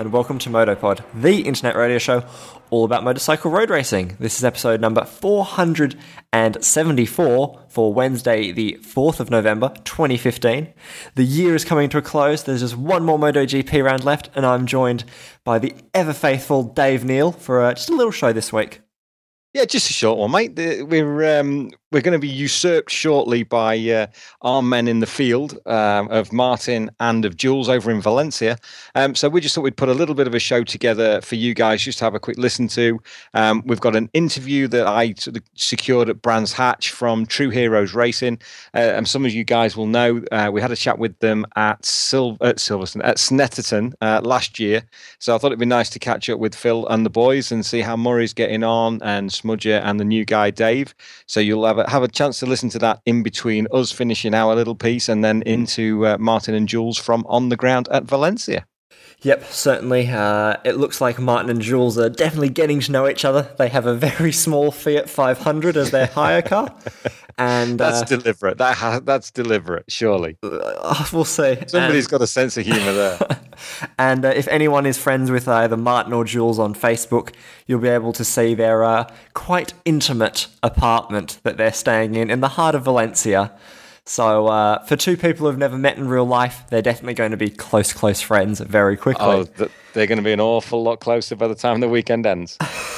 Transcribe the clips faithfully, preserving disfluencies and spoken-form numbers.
and welcome to MotoPod, the internet radio show all about motorcycle road racing. This is episode number four hundred seventy-four for Wednesday, the fourth of November, twenty fifteen. The year is coming to a close. There's just one more MotoGP round left, and I'm joined by the ever-faithful Dave Neal for uh, just a little show this week. Yeah, just a short one, mate. We're um, we're going to be usurped shortly by uh, our men in the field um, of Martin and of Jules over in Valencia. Um, so we just thought we'd put a little bit of a show together for you guys just to have a quick listen to. Um, we've got an interview that I sort of secured at Brands Hatch from True Heroes Racing. Uh, and some of you guys will know uh, we had a chat with them at, Sil- at Silverstone, at Snetterton uh, last year. So I thought it'd be nice to catch up with Phil and the boys and see how Murray's getting on and Smudger and the new guy Dave. So you'll have a, have a chance to listen to that in between us finishing our little piece and then into uh, Martin and Jules from on the ground at Valencia. Yep, certainly. Uh, it looks like Martin and Jules are definitely getting to know each other. They have a very small Fiat five hundred as their hire car. And that's uh, deliberate. That ha- that's deliberate, surely. Uh, we'll see. Somebody's and, got a sense of humour there. And uh, if anyone is friends with either Martin or Jules on Facebook, you'll be able to see their uh, quite intimate apartment that they're staying in in the heart of Valencia. So uh, for two people who've never met in real life, they're definitely going to be close, close friends very quickly. Oh, th- they're going to be an awful lot closer by the time the weekend ends.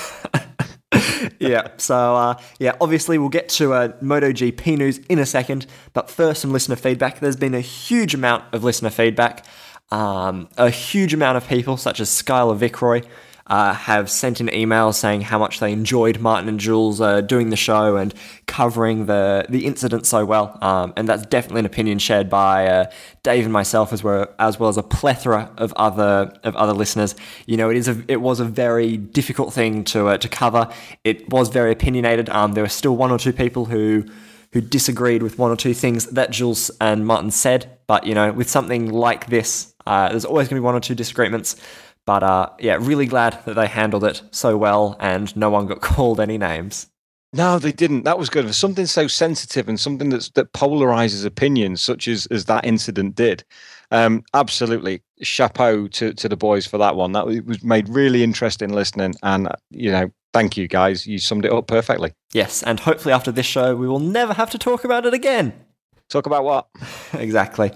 yeah, so uh, yeah, obviously we'll get to uh, MotoGP news in a second, but first some listener feedback. There's been a huge amount of listener feedback. Um, a huge amount of people, such as Skylar Vickroy, uh, have sent in emails saying how much they enjoyed Martin and Jules uh, doing the show and covering the the incident so well. Um, and that's definitely an opinion shared by uh, Dave and myself, as well as well as a plethora of other of other listeners. You know, it is a it was a very difficult thing to uh, to cover. It was very opinionated. Um, there were still one or two people who. who disagreed with one or two things that Jules and Martin said. But, you know, with something like this, uh, there's always going to be one or two disagreements. But, uh, yeah, really glad that they handled it so well and no one got called any names. No, they didn't. That was good. For something so sensitive and something that's, that polarizes opinions, such as, as that incident did. Um, absolutely. Chapeau to, to the boys for that one. That was made really interesting listening. And, you know, thank you, guys. You summed it up perfectly. Yes, and hopefully after this show, we will never have to talk about it again. Talk about what? Exactly.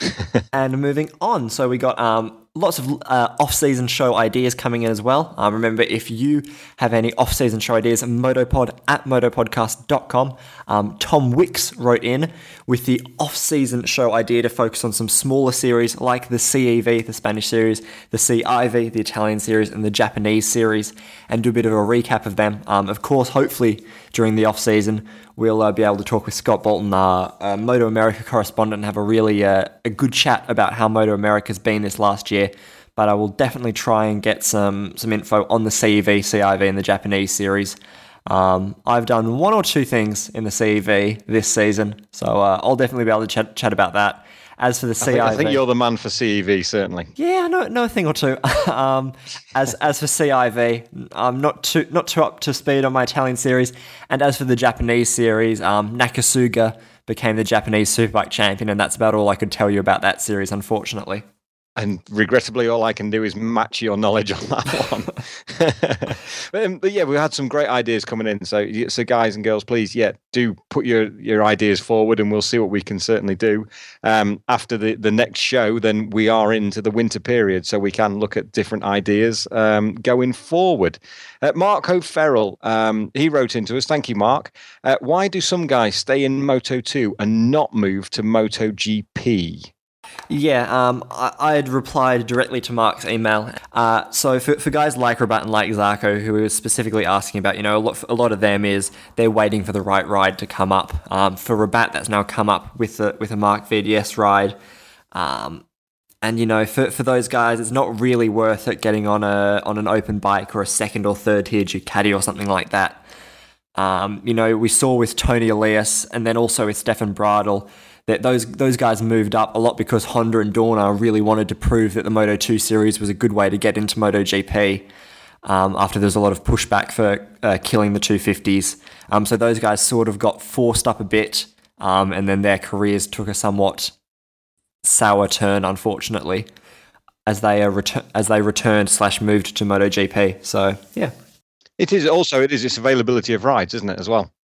And moving on. So we got um, lots of uh, off-season show ideas coming in as well. Um, remember, if you have any off-season show ideas, motopod at motopodcast dot com. Um, Tom Wicks wrote in with the off-season show idea to focus on some smaller series like the C E V, the Spanish series, the C I V, the Italian series, and the Japanese series, and do a bit of a recap of them. Um, of course, hopefully, during the off-season, we'll uh, be able to talk with Scott Bolton, our uh, Moto America correspondent, and have a really uh, a good chat about how Moto America's been this last year. But I will definitely try and get some some info on the C E V, C I V, and the Japanese series. Um, I've done one or two things in the C E V this season, so uh, I'll definitely be able to chat, chat about that. As for the C I V, I think, I think you're the man for C E V, certainly. Yeah, no, no thing or two. um, as as for C I V, I'm not too not too up to speed on my Italian series. And as for the Japanese series, um, Nakasuga became the Japanese Superbike champion, and that's about all I could tell you about that series, unfortunately. And regrettably, all I can do is match your knowledge on that one. but, um, but yeah, we had some great ideas coming in. So, so guys and girls, please, yeah, do put your, your ideas forward, and we'll see what we can certainly do. Um, after the, the next show, then we are into the winter period, so we can look at different ideas um, going forward. Uh, Mark O'Farrell, um, he wrote into us. Thank you, Mark. Uh, why do some guys stay in Moto two and not move to MotoGP? Yeah, um, I, I had replied directly to Mark's email. Uh, so for, for guys like Rabat and like Zarco, who were specifically asking about, you know, a lot, a lot of them is they're waiting for the right ride to come up. Um, for Rabat, that's now come up with the, with a Mark V D S ride. Um, and, you know, for, for those guys, it's not really worth it getting on a on an open bike or a second or third tier Ducati or something like that. Um, you know, we saw with Tony Elias and then also with Stefan Bradl that those those guys moved up a lot because Honda and Dorna really wanted to prove that the Moto two series was a good way to get into MotoGP um, after there's a lot of pushback for uh, killing the two fifties. Um, so those guys sort of got forced up a bit um, and then their careers took a somewhat sour turn, unfortunately. as they are retur- as they returned slash moved to MotoGP. So yeah, it is also it is its availability of rides, isn't it, as well?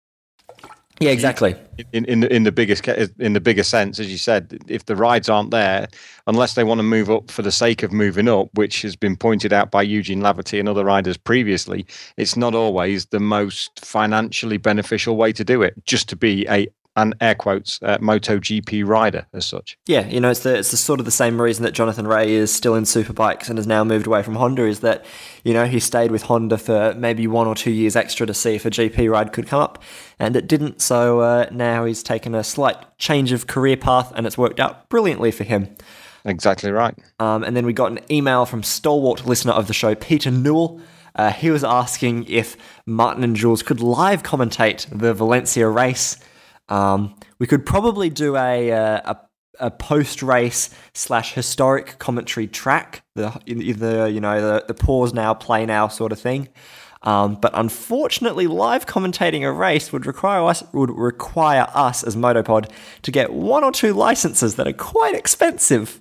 Yeah, exactly. In in the, in the biggest in the bigger sense, as you said, if the rides aren't there, unless they want to move up for the sake of moving up, which has been pointed out by Eugene Laverty and other riders previously, it's not always the most financially beneficial way to do it. Just to be a an air quotes uh, MotoGP rider as such. Yeah, you know, it's the it's the sort of the same reason that Jonathan Rea is still in Superbikes and has now moved away from Honda, is that, you know, he stayed with Honda for maybe one or two years extra to see if a G P ride could come up, and it didn't. So uh, now he's taken a slight change of career path, and it's worked out brilliantly for him. Exactly right. Um, and then we got an email from stalwart listener of the show, Peter Newell. Uh, he was asking if Martin and Jules could live commentate the Valencia race. Um, we could probably do a a, a post-race slash historic commentary track, the either you know the the pause now, play now sort of thing. Um, but unfortunately, live commentating a race would require us would require us as Motopod to get one or two licenses that are quite expensive.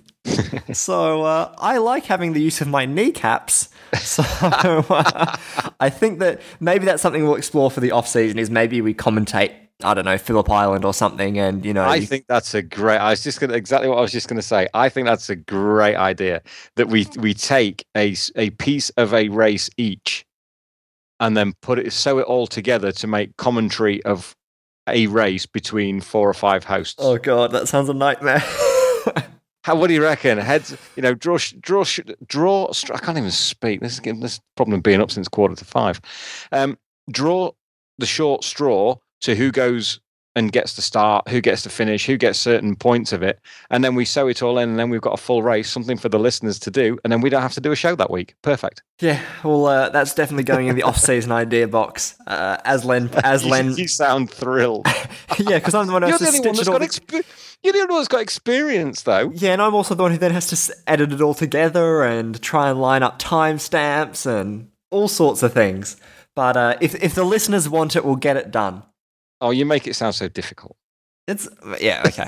So uh, I like having the use of my kneecaps. So uh, I think that maybe that's something we'll explore for the off season. Is maybe we commentate, I don't know, Phillip Island or something, and you know. I you... think that's a great. I was just going to exactly what I was just going to say. I think that's a great idea that we we take a a piece of a race each, and then put it sew it all together to make commentary of a race between four or five hosts. Oh God, that sounds a nightmare. How? What do you reckon? Heads, you know, draw, draw, draw. I can't even speak. This is this problem being up since quarter to five. Um, draw the short straw to who goes and gets to start, who gets to finish, who gets certain points of it, and then we sew it all in, and then we've got a full race, something for the listeners to do, and then we don't have to do a show that week. Perfect. Yeah, well, uh, that's definitely going in the off-season idea box. Uh, as Len, as Len, you, you sound thrilled. Yeah, because I'm the one who has to stitch it all. Exp- You're the only one that's got experience, though. Yeah, and I'm also the one who then has to edit it all together and try and line up timestamps and all sorts of things. But uh, if if the listeners want it, we'll get it done. Oh, you make it sound so difficult. It's yeah, okay.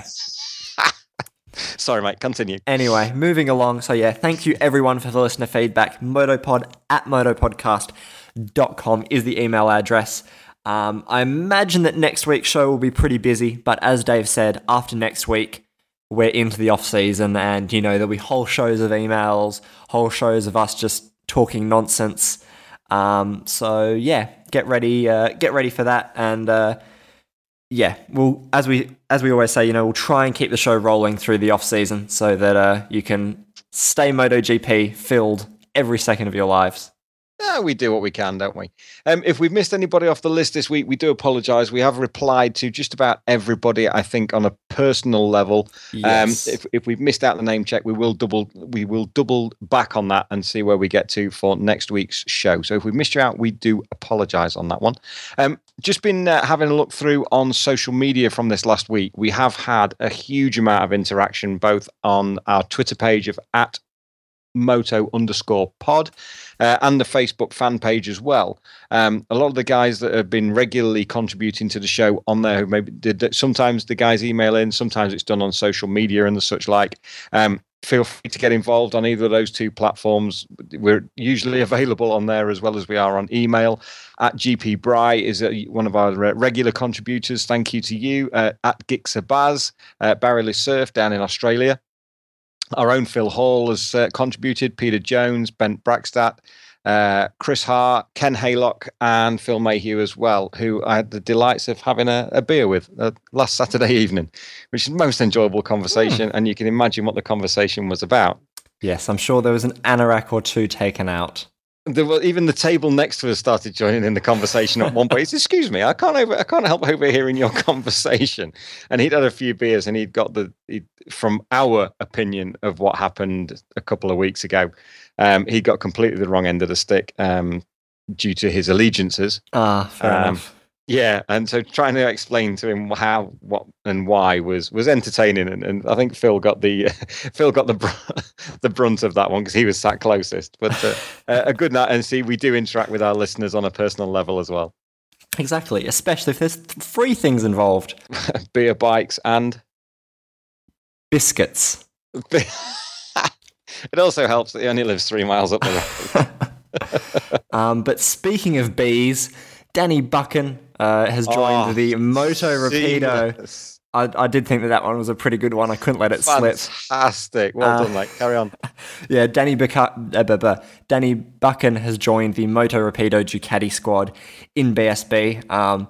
Sorry, mate, continue. Anyway, moving along. So yeah, thank you everyone for the listener feedback. Motopod at motopodcast dot com is the email address. Um, I imagine that next week's show will be pretty busy, but as Dave said, after next week, we're into the off season, and you know there'll be whole shows of emails, whole shows of us just talking nonsense. Um, so yeah, get ready, uh, get ready for that, and uh, yeah, we'll as we as we always say, you know, we'll try and keep the show rolling through the off season so that uh, you can stay MotoGP filled every second of your lives. Yeah, we do what we can, don't we? Um, if we've missed anybody off the list this week, we do apologise. We have replied to just about everybody, I think, on a personal level. Yes. Um, if, if we've missed out the name check, we will double we will double back on that and see where we get to for next week's show. So if we've missed you out, we do apologise on that one. Um, just been uh, having a look through on social media from this last week. We have had a huge amount of interaction, both on our Twitter page of at moto underscore pod uh, and the Facebook fan page as well. Um, a lot of the guys that have been regularly contributing to the show on there, who maybe did sometimes the guys email in, sometimes it's done on social media and the such like. Um, feel free to get involved on either of those two platforms. We're usually available on there as well as we are on email. At G P Bry is a, one of our regular contributors. Thank you to you. Uh, at Gixabaz, uh, Barry Lee Surf down in Australia. Our own Phil Hall has uh, contributed, Peter Jones, Bent Brackstadt, uh, Chris Hart, Ken Haylock, and Phil Mayhew as well, who I had the delights of having a, a beer with uh, last Saturday evening, which is the most enjoyable conversation, mm. and you can imagine what the conversation was about. Yes, I'm sure there was an anorak or two taken out. There were, even the table next to us started joining in the conversation at one point. He said, excuse me, I can't over, I can't help overhearing your conversation. And he'd had a few beers, and he'd got the he'd, from our opinion of what happened a couple of weeks ago. Um, he got completely the wrong end of the stick um, due to his allegiances. Ah, fair um, enough. Yeah, and so trying to explain to him how, what, and why was was entertaining, and, and I think Phil got the Phil got the br- the brunt of that one because he was sat closest. But uh, a good night, and see, we do interact with our listeners on a personal level as well. Exactly, especially if there's free things involved. Beer, bikes, and biscuits. It also helps that he only lives three miles up the road. um, but speaking of bees, Danny Buchan uh, has joined oh, the Moto Rapido. I, I did think that that one was a pretty good one. I couldn't let it Fantastic. slip. Fantastic. Well uh, done, mate. Carry on. Yeah, Danny, Buca- uh, b- b- Danny Buchan has joined the Moto Rapido Ducati squad in B S B. Um,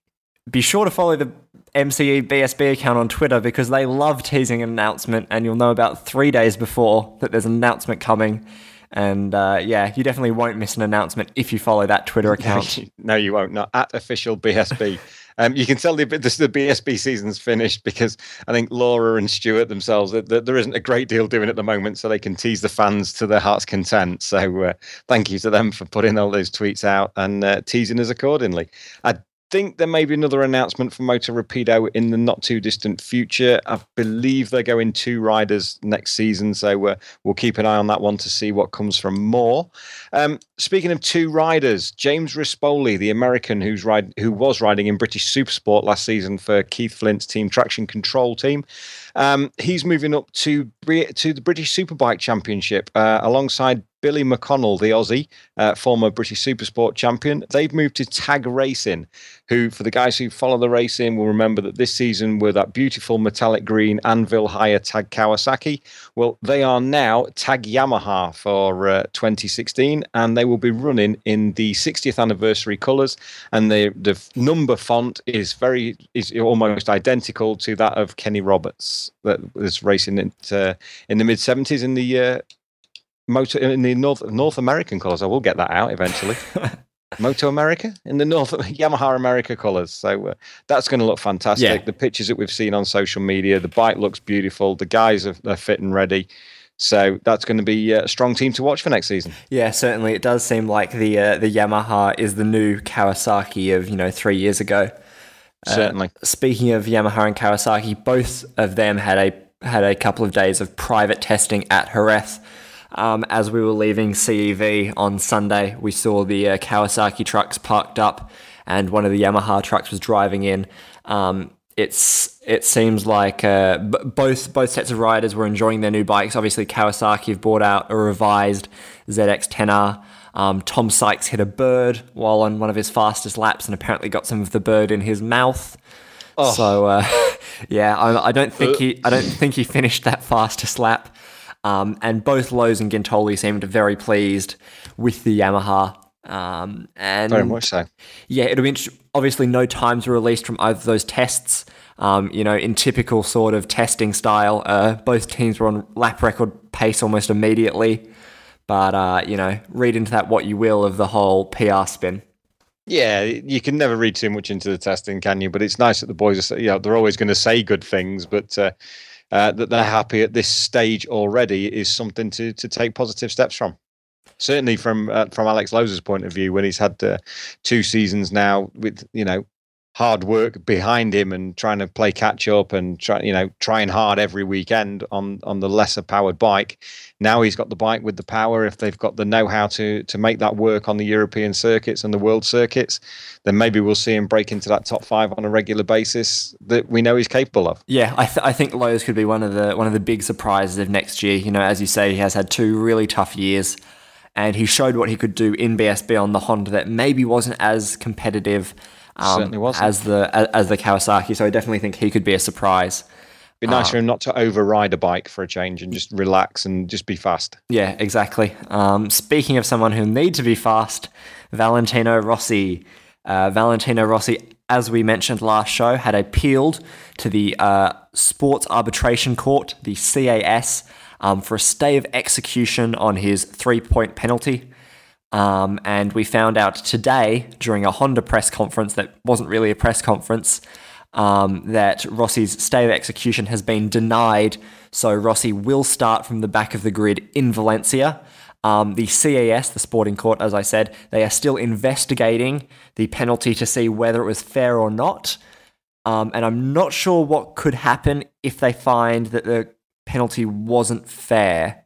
be sure to follow the M C E B S B account on Twitter because they love teasing an announcement, and you'll know about three days before that there's an announcement coming. And uh, yeah, you definitely won't miss an announcement if you follow that Twitter account. No, you won't. Not at official B S B. Um, you can tell the, the, the B S B season's finished because I think Laura and Stuart themselves, that there isn't a great deal doing at the moment, so they can tease the fans to their heart's content. So uh, thank you to them for putting all those tweets out and uh, teasing us accordingly. I think there may be another announcement for Moto Rapido in the not too distant future. I believe they're going two riders next season, so uh, we'll keep an eye on that one to see what comes from more. Um, speaking of two riders, James Rispoli, the American who's ride, who was riding in British Supersport last season for Keith Flint's team Traction Control team, um, he's moving up to to the British Superbike Championship uh, alongside Billy McConnell, the Aussie, uh, former British Supersport champion. They've moved to Tag Racing, who, for the guys who follow the racing, will remember that this season were that beautiful metallic green Anvil hire Tag Kawasaki. Well, they are now Tag Yamaha for uh, twenty sixteen, and they will be running in the sixtieth anniversary colours. And the the number font is very is almost identical to that of Kenny Roberts, that was racing in, uh, in the mid seventies in the uh, Moto in the North North American colours. I will get that out eventually. Moto America in the North Yamaha America colours. So uh, that's going to look fantastic. Yeah. The pictures that we've seen on social media, the bike looks beautiful. The guys are, are fit and ready. So that's going to be a strong team to watch for next season. Yeah, certainly. It does seem like the uh, the Yamaha is the new Kawasaki of, you know, three years ago. Certainly. Uh, speaking of Yamaha and Kawasaki, both of them had a had a couple of days of private testing at Jerez. Um, as we were leaving C E V on Sunday, we saw the uh, Kawasaki trucks parked up and one of the Yamaha trucks was driving in. Um, it's It seems like uh, b- both both sets of riders were enjoying their new bikes. Obviously, Kawasaki have brought out a revised Z X ten R. Um, Tom Sykes hit a bird while on one of his fastest laps and apparently got some of the bird in his mouth. Oh. So, uh, yeah, I, I don't think he I don't think he finished that fastest lap. Um, and both Lowe's and Gintoli seemed very pleased with the Yamaha. Um, and very much so. Yeah, it'll be interesting. Obviously, no times were released from either of those tests. Um, you know, in typical sort of testing style, uh, both teams were on lap record pace almost immediately. But, uh, you know, read into that what you will of the whole P R spin. Yeah, you can never read too much into the testing, can you? But it's nice that the boys are, you know, they're always going to say good things, but uh, uh, that they're happy at this stage already is something to to take positive steps from. Certainly from uh, from Alex Lowe's point of view, when he's had uh, two seasons now with, you know, hard work behind him and trying to play catch up and try, you know, trying hard every weekend on on the lesser powered bike. Now he's got the bike with the power. If they've got the know-how to to make that work on the European circuits and the world circuits, then maybe we'll see him break into that top five on a regular basis that we know he's capable of. Yeah, I, th- I think Lowe's could be one of the one of the big surprises of next year. You know, as you say, he has had two really tough years, and he showed what he could do in B S B on the Honda that maybe wasn't as competitive um, Certainly wasn't. as the as, as the Kawasaki. So I definitely think he could be a surprise. Be nice uh, for him not to override a bike for a change and just relax and just be fast. Yeah, exactly. Um, speaking of someone who need to be fast, Valentino Rossi. Uh, Valentino Rossi, as we mentioned last show, had appealed to the uh, Sports Arbitration Court, the C A S, um, for a stay of execution on his three-point penalty. Um, and we found out today during a Honda press conference that wasn't really a press conference, um, that Rossi's stay of execution has been denied. So Rossi will start from the back of the grid in Valencia. Um, the C A S, the Sporting Court, as I said, they are still investigating the penalty to see whether it was fair or not. Um, and I'm not sure what could happen if they find that the penalty wasn't fair.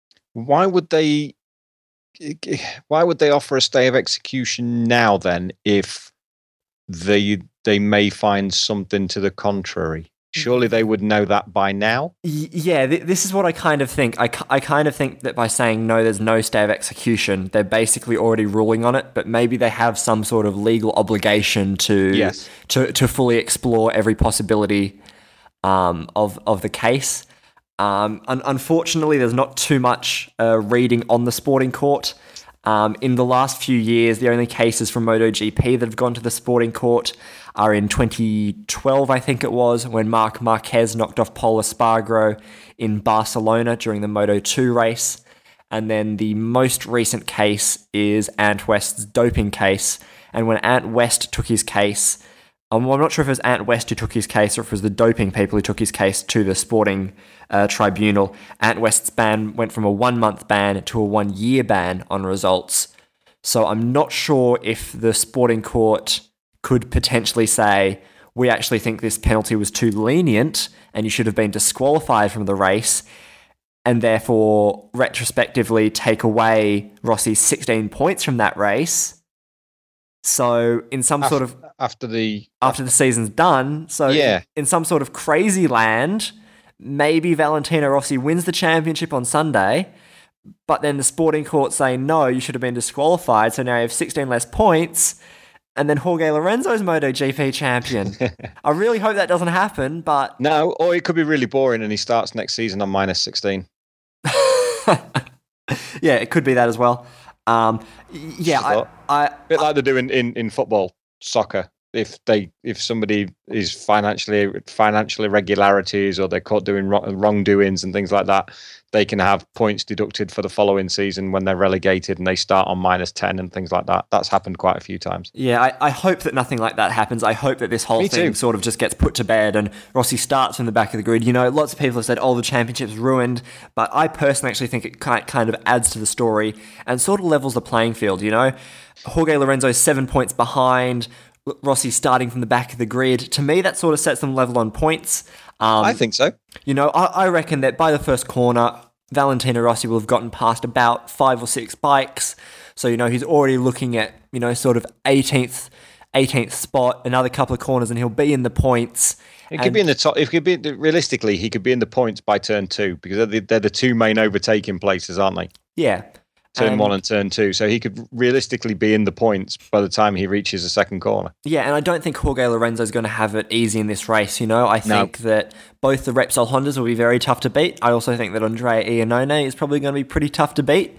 Why would they? Why would they offer a stay of execution now then, if they they may find something to the contrary? Surely they would know that by now. Yeah, th- this is what I kind of think. I, I kind of think that by saying no, there's no stay of execution, they're basically already ruling on it, but maybe they have some sort of legal obligation to yes. to, to fully explore every possibility um, of, of the case. Um, un- unfortunately, there's not too much uh, reading on the sporting court. Um, in the last few years, the only cases from MotoGP that have gone to the sporting court are in twenty twelve, I think it was, when Marc Marquez knocked off Pol Espargaro in Barcelona during the Moto two race. And then the most recent case is Ant West's doping case. And when Ant West took his case, um, well, I'm not sure if it was Ant West who took his case or if it was the doping people who took his case to the sporting uh, tribunal. Ant West's ban went from a one-month ban to a one-year ban on results. So I'm not sure if the sporting court could potentially say, we actually think this penalty was too lenient and you should have been disqualified from the race, and therefore retrospectively take away Rossi's sixteen points from that race. So in some after, sort of after the after the season's done, so yeah. in, in some sort of crazy land, maybe Valentino Rossi wins the championship on Sunday, but then the sporting court say no, you should have been disqualified, so now you have sixteen less points, and then Jorge Lorenzo's MotoGP champion. I really hope that doesn't happen, but no, or it could be really boring and he starts next season on minus sixteen. Yeah, it could be that as well. Um, yeah, I, I, a bit like they do in, in, in football, soccer. If they if somebody is financially financial irregularities or they're caught doing wrong, wrongdoings and things like that, they can have points deducted for the following season when they're relegated and they start on minus ten and things like that. That's happened quite a few times. Yeah, I, I hope that nothing like that happens. I hope that this whole Me thing too. sort of just gets put to bed and Rossi starts from the back of the grid. You know, lots of people have said, oh, the championship's ruined, but I personally actually think it kind of adds to the story and sort of levels the playing field, you know? Jorge Lorenzo's seven points behind, Rossi starting from the back of the grid. To me, that sort of sets them level on points. Um, I think so. You know, I, I reckon that by the first corner, Valentino Rossi will have gotten past about five or six bikes. So, you know, he's already looking at, you know, sort of eighteenth, eighteenth spot, another couple of corners, and he'll be in the points. He could be in the top. If he could be realistically, he could be in the points by turn two because they're the, they're the two main overtaking places, aren't they? Yeah. Turn and, one and turn two. So he could realistically be in the points by the time he reaches the second corner. Yeah, and I don't think Jorge Lorenzo is going to have it easy in this race. You know, I think no. that both the Repsol Hondas will be very tough to beat. I also think that Andrea Iannone is probably going to be pretty tough to beat.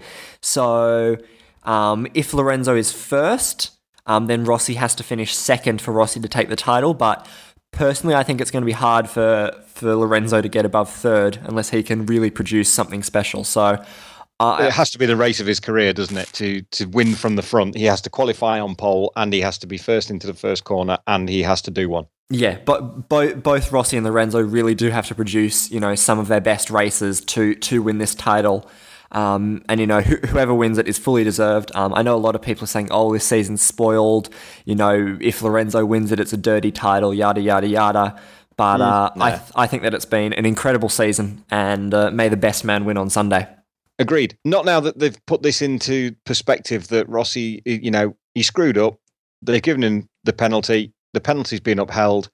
So um, if Lorenzo is first, um, then Rossi has to finish second for Rossi to take the title. But personally, I think it's going to be hard for, for Lorenzo to get above third unless he can really produce something special. So Uh, it has to be the race of his career, doesn't it? To to win from the front, he has to qualify on pole, and he has to be first into the first corner, and he has to do one. Yeah, but both both Rossi and Lorenzo really do have to produce, you know, some of their best races to to win this title. Um, and you know, wh- whoever wins it is fully deserved. Um, I know a lot of people are saying, "Oh, this season's spoiled." You know, if Lorenzo wins it, it's a dirty title. Yada yada yada. But uh, mm, no. I th- I think that it's been an incredible season, and uh, may the best man win on Sunday. Agreed. Not now that they've put this into perspective that Rossi, you know, he screwed up. They've given him the penalty. The penalty's been upheld.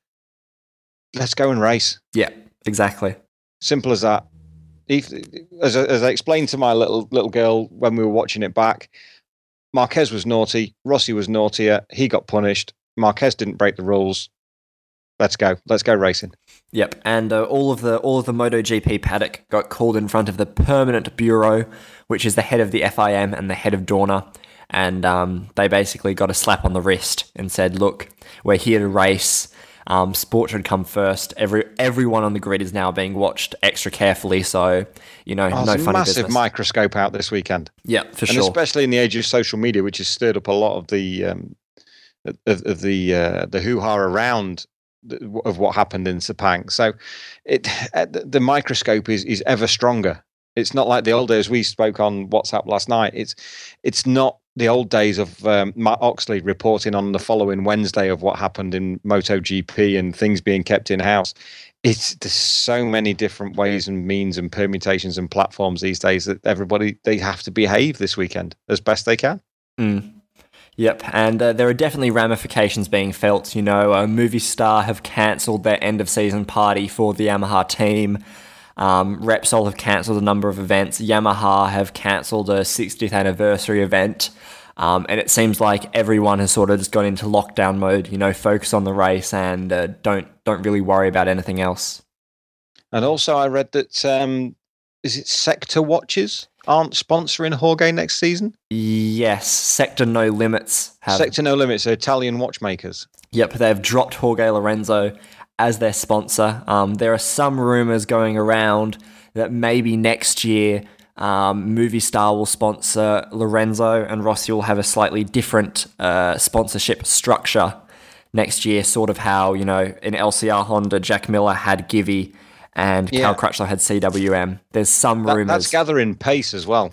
Let's go and race. Yeah, exactly. Simple as that. If, as, I, as I explained to my little little girl when we were watching it back, Marquez was naughty. Rossi was naughtier. He got punished. Marquez didn't break the rules. Let's go. Let's go racing. Yep, and uh, all of the all of the MotoGP paddock got called in front of the Permanent Bureau, which is the head of the F I M and the head of Dorna, and um, they basically got a slap on the wrist and said, "Look, we're here to race. Um, sport should come first. Every everyone on the grid is now being watched extra carefully. So, you know, oh, no it's a funny massive business." microscope out this weekend. Yeah, for and sure. Especially in the age of social media, which has stirred up a lot of the um, of, of the uh, the hoo-ha around of what happened in Sepang. So it the microscope is is ever stronger. It's not like the old days we spoke on WhatsApp last night. It's it's not the old days of um, Matt Oxley reporting on the following Wednesday of what happened in MotoGP and things being kept in-house. It's there's so many different ways and means and permutations and platforms these days that everybody, they have to behave this weekend as best they can. Mm. Yep, and uh, there are definitely ramifications being felt. You know, uh, Movistar have cancelled their end-of-season party for the Yamaha team. Um, Repsol have cancelled a number of events. Yamaha have cancelled a sixtieth anniversary event. Um, and it seems like everyone has sort of just gone into lockdown mode, you know, focus on the race and uh, don't don't really worry about anything else. And also I read that, um, is it Sector Watches aren't sponsoring Jorge next season? Yes, Sector No Limits have. Sector No Limits, are Italian watchmakers. Yep, they've dropped Jorge Lorenzo as their sponsor. Um, there are some rumours going around that maybe next year um, Movistar will sponsor Lorenzo and Rossi will have a slightly different uh, sponsorship structure next year, sort of how, you know, in L C R Honda, Jack Miller had Givi and yeah. Cal Crutchlow had C W M. There's some that, rumours. That's gathering pace as well.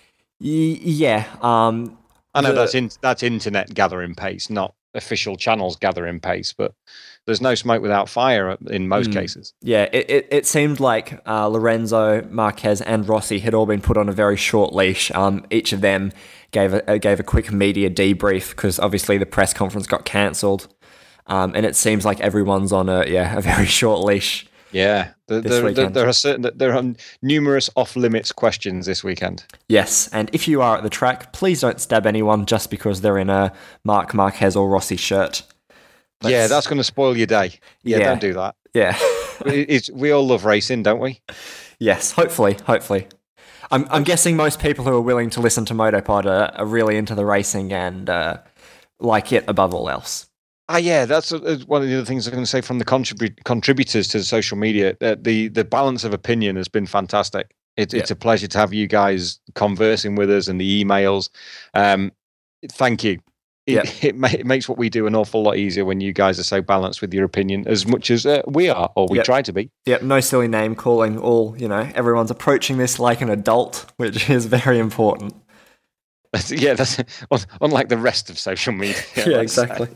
Y- yeah. Um, I know the, that's in, that's internet gathering pace, not official channels gathering pace, but there's no smoke without fire in most mm, cases. Yeah, it, it, it seemed like uh, Lorenzo, Marquez, and Rossi had all been put on a very short leash. Um, each of them gave a, gave a quick media debrief because obviously the press conference got cancelled, um, and it seems like everyone's on a yeah a very short leash. Yeah, there, there, there, there are certain there are numerous off limits questions this weekend. Yes, and if you are at the track, please don't stab anyone just because they're in a Marc Marquez or Rossi shirt. Let's... Yeah, that's going to spoil your day. Yeah, yeah. Don't do that. Yeah. it's, we all love racing, don't we? Yes, hopefully, hopefully. I'm I'm guessing most people who are willing to listen to Motopod are, are really into the racing and uh, like it above all else. Ah, yeah, that's one of the other things I'm going to say from the contrib- contributors to the social media. Uh, the the balance of opinion has been fantastic. It, yep. It's a pleasure to have you guys conversing with us and the emails. Um, thank you. It, yep. it, ma- it makes what we do an awful lot easier when you guys are so balanced with your opinion, as much as uh, we are, or we yep. try to be. Yep, no silly name calling. All, you know, everyone's approaching this like an adult, which is very important. Yeah, that's unlike the rest of social media. Yeah, exactly.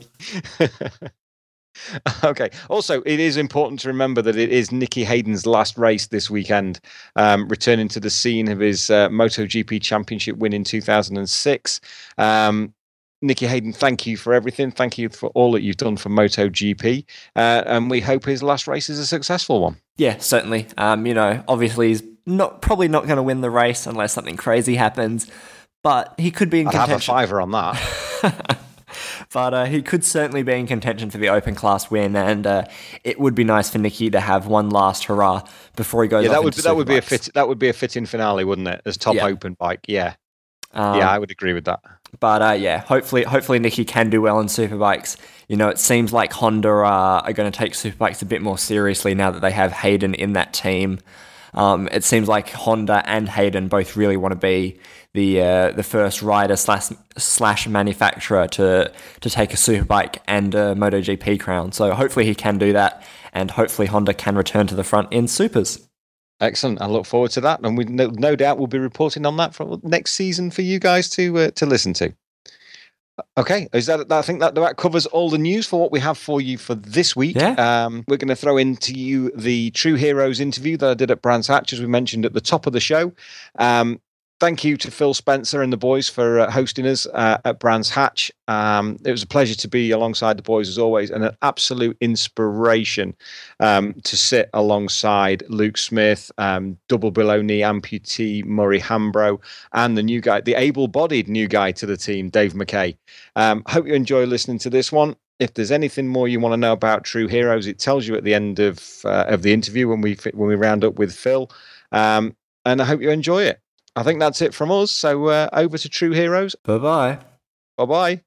Okay. Also, it is important to remember that it is Nicky Hayden's last race this weekend, um, returning to the scene of his uh, MotoGP championship win in two thousand six. Um, Nicky Hayden, thank you for everything. Thank you for all that you've done for MotoGP. Uh, and we hope his last race is a successful one. Yeah, certainly. Um, you know, obviously he's not probably not going to win the race unless something crazy happens. But he could be in I'd contention. have a fiver on that. But uh, he could certainly be in contention for the Open Class win, and uh, it would be nice for Nicky to have one last hurrah before he goes. Yeah, off that would into that would be Superbikes. a fit. That would be a fitting finale, wouldn't it? As top yeah. Open bike, yeah, um, yeah, I would agree with that. But uh, yeah, hopefully, hopefully Nicky can do well in Superbikes. You know, it seems like Honda are, are going to take Superbikes a bit more seriously now that they have Hayden in that team. Um, it seems like Honda and Hayden both really want to be the uh, the first rider slash slash manufacturer to to take a Superbike and a MotoGP crown. So hopefully he can do that, and hopefully Honda can return to the front in Supers. Excellent. I look forward to that, and we no, no doubt we'll be reporting on that for next season for you guys to uh, to listen to. Okay, is that? I think that that covers all the news for what we have for you for this week. Yeah. Um, we're going to throw into you the True Heroes interview that I did at Brands Hatch, as we mentioned at the top of the show. Um, thank you to Phil Spencer and the boys for uh, hosting us uh, at Brands Hatch. Um, it was a pleasure to be alongside the boys as always, and an absolute inspiration um, to sit alongside Luke Smith, um, double below knee amputee Murray Hambro, and the new guy, the able-bodied new guy to the team, Dave McKay. Um, hope you enjoy listening to this one. If there's anything more you want to know about True Heroes, it tells you at the end of uh, of the interview when we when we round up with Phil. Um, and I hope you enjoy it. I think that's it from us. So uh, over to True Heroes. Bye-bye. Bye-bye.